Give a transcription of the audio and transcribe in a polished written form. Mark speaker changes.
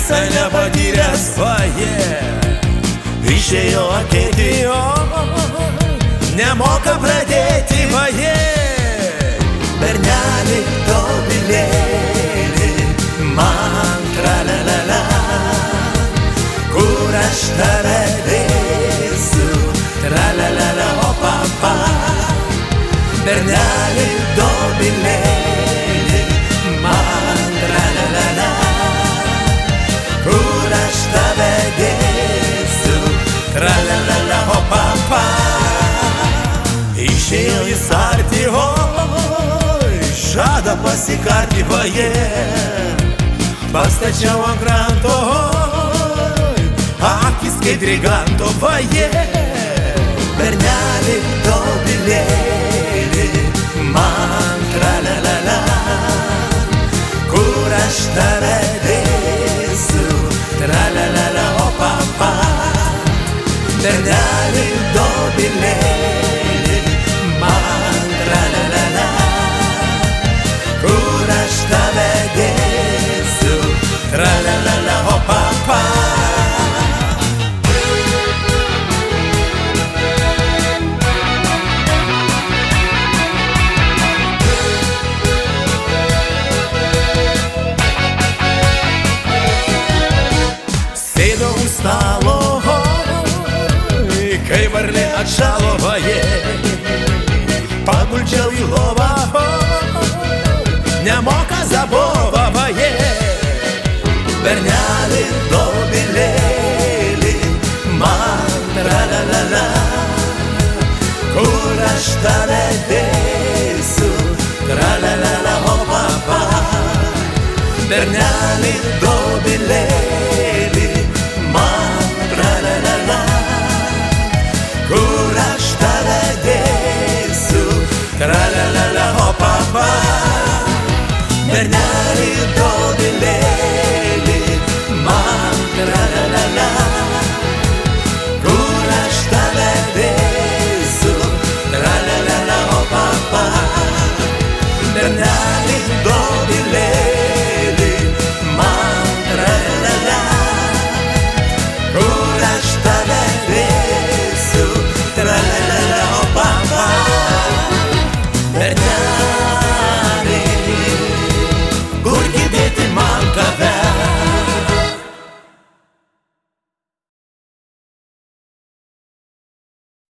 Speaker 1: visai nepatyręs, išėjo ateiti, nemoka pradėti, berneli dobilėli, man tralalala, kur aš tave dėsiu, tralalala, o papa, berneli dobilėli, man tralalala, kur aš tave dėsiu, tralalala, o papa. Išėjo jis arti, žada pasikarti, pastačiau ant kranto, akis kaip driganto, berneli dobilėli, man tralalala, kur aš tave dėsiu, tralalala, o papa, berneli dobilėli, man tralalala, kur aš tave dėsiu, tralalala, o papa. Sėdau už stalo, kai varlė atšalo, paguldžiau į lovą, nemoka zabova, berneli dobilėli, man tralalala, kur aš tave dėsiu, tralalala, o papa, berneli dobilėli, man tralalala, kur aš tave dėsiu, tralalala, o papa, berneli dobilėli, man tralalala,